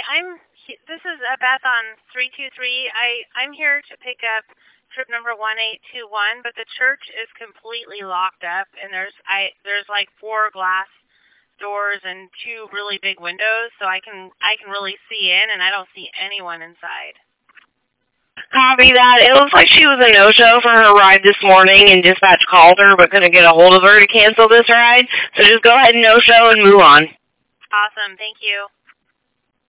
This is Beth on 323. I'm here to pick up trip number 1821, but the church is completely locked up, and there's like 4 glass doors and 2 really big windows, so I can really see in, and I don't see anyone inside. Copy that. It looks like she was a no-show for her ride this morning, and dispatch called her but couldn't get a hold of her to cancel this ride. So just go ahead and no-show and move on. Awesome. Thank you.